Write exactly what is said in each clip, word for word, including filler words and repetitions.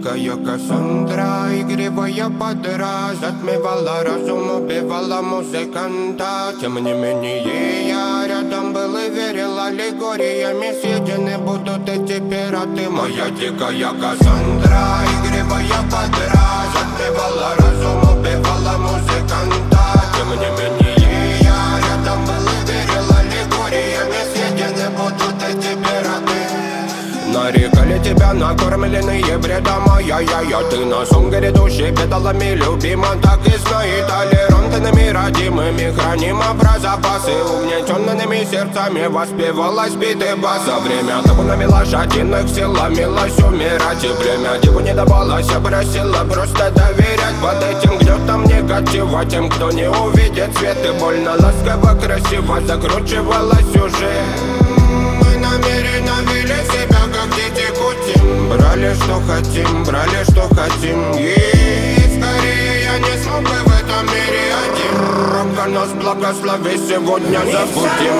дикая Кассандра, игривая подра, затмевала разум, убивала музыканта. Тем не менее я рядом был и верил аллегориями. Съедены будут эти пираты. Моя дикая Кассандра, игривая подра, затмевала разум, убивала музыканта. Тем не менее я рядом был и верил аллегориями. Съедены будут эти пираты. Нарекали тебя накормленные бредом, ай-яй-яй. Ты на сон грядущий педалами любима. Так и знай, толерантными родимыми хранима про запасы. Угнетенными сердцами воспевалась биты баса. Время табунами лошадиных сил ломилась умирать. И время диву не давалось, я просила просто доверять. Под этим гнетом негатива тем, кто не увидит свет. И больно ласково, красиво закручивалась сюжет. Мы намеренно вели себя как дети кутим. Брали что хотим, брали что хотим. И скорее я не смог бы в этом мире один. Рамка нас благослови, сегодня забудем.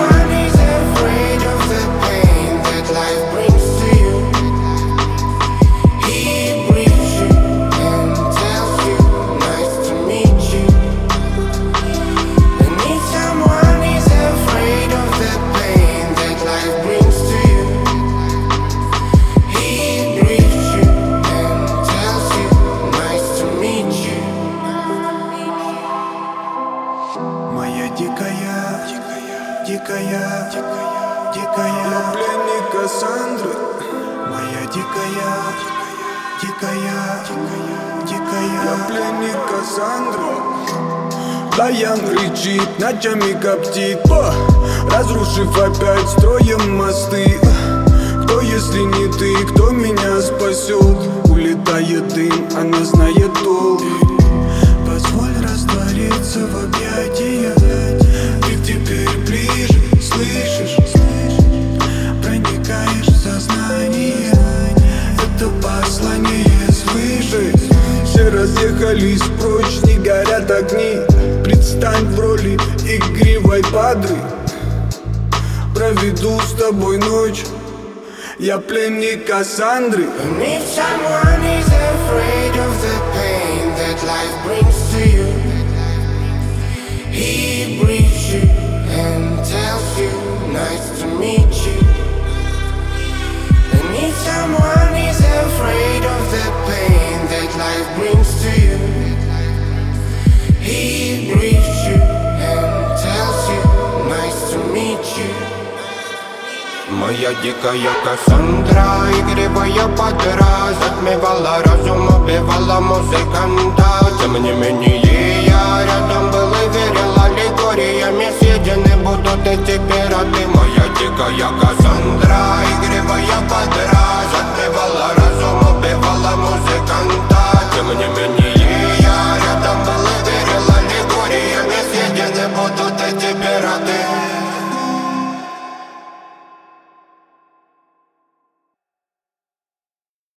Дикая, дикая, дикая, я пленник Кассандры. Моя дикая, дикая, дикая, я пленник Кассандры. Лаян рычит, ночами коптит, о, разрушив опять строем мосты. Кто, если не ты, кто меня спасет? Улетает дым, она знает толк. Позволь раствориться в объятиях. Ты теперь ближе, слышишь? Проникаешь в сознание. Это послание свыше. Все разъехались прочь, не горят огни. Предстань в роли игривой падры. Проведу с тобой ночь. Я пленник Кассандры. And if someone is afraid of the pain that life brings to you, he breathes you and tells you, nice to meet you. And if someone is afraid of the pain that life brings to you, he breathes you and tells you, nice to meet you. Моя дикая Кассандра, игривая подра, затмевала разум, убивала музыканта. Тем не менее я рядом был и верил аллегориями. Съедены будут эти пираты. Моя дикая Кассандра.